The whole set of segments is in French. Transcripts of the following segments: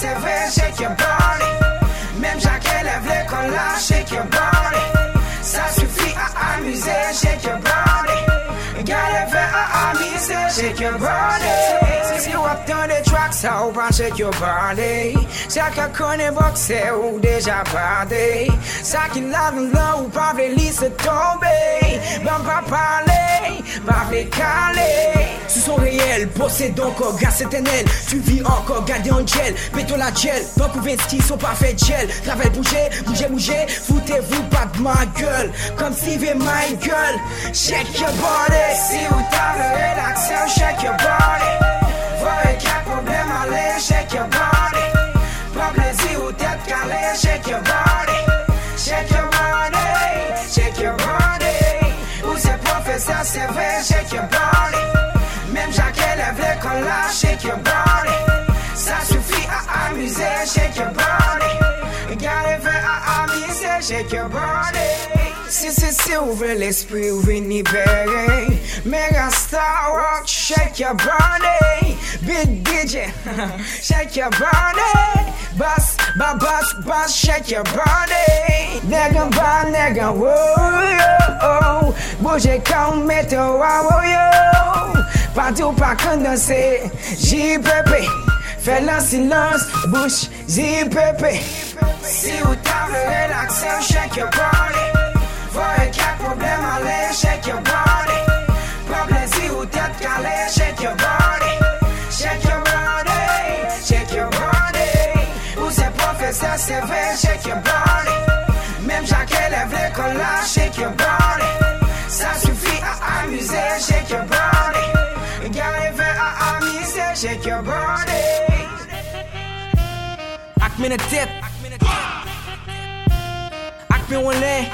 c'est vrai, shake your body. Même Jacques élève l'école là, shake your body. Ça suffit à amuser, shake your body. Gars fait à amuser, shake your body. Si vous attendez des tracks, ça ou pas shake your body. Chacun connaît boxer ou déjà parlé. Ça qui l'a là ou pas les listes tomber. Ben pas parler, pas les caler. Sous son réel, possède encore grâce éternelle. Tu vis encore, gardé en gel. Béton la gel, pas couvert qui sont pas fait gel. Travail bouger, bouger, bouger. Foutez-vous pas de ma gueule. Comme Steve et Michael. Shake your body. Si vous t'avez relaxé, shake your body. Voyez qu'il y a problème, allez, shake your body. Pas plaisir ou tête calée, shake your body. Shake your body, shake your body. Ou c'est professeur, c'est vrai, shake your body. Même Jacques élève l'école là, shake your body. Ça suffit à amuser, shake your body. Gardez fait à amuser, shake your body. Si, ouvre l'esprit, ouvre libéré. Mega Star Rock, shake your body. Big DJ, shake your body. Bass, shake your body. Nigga, whoa, bouger comme météo, yo. Partout pas condensé, JPP. Fais le silence, bouche, JPP. Si vous t'avez relaxé, shake your body. Voyez qu'il y a problème, allez, shake your body. Pas plaisir ou tête calée, shake your body. Shake your body, shake your body. Ou c'est professeur, c'est vrai, shake your body. Même Jacques élève l'école là, shake your body. Ça suffit à amuser, shake your body. Gardez fait à amuser, shake your body. Acme na tête, acme on l'est.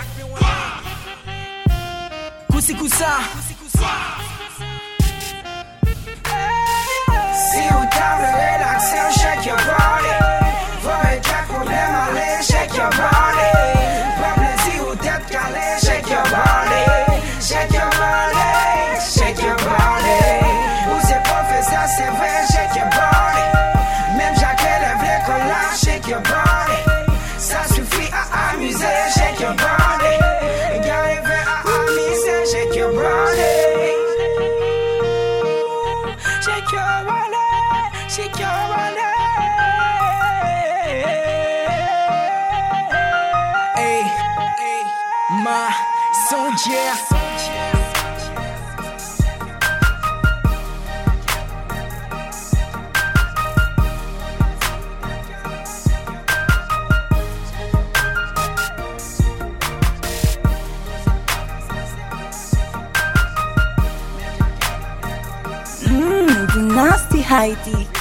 Koussa. Si vous t'avez relaxé, shake your body. Voyez qu'il y a problème, allez, shake your body. Pas plaisir ou tête calée, shake your body. Shake your body, shake your body. Ou c'est professeur, c'est vrai, shake your body. Même Jacques élève l'école là, shake your body. Ça suffit à amuser, shake your body. Gardez fait à amuser, shake your body. Shake your body, shake your body. Hey, ma sondière. Nasty Heidi.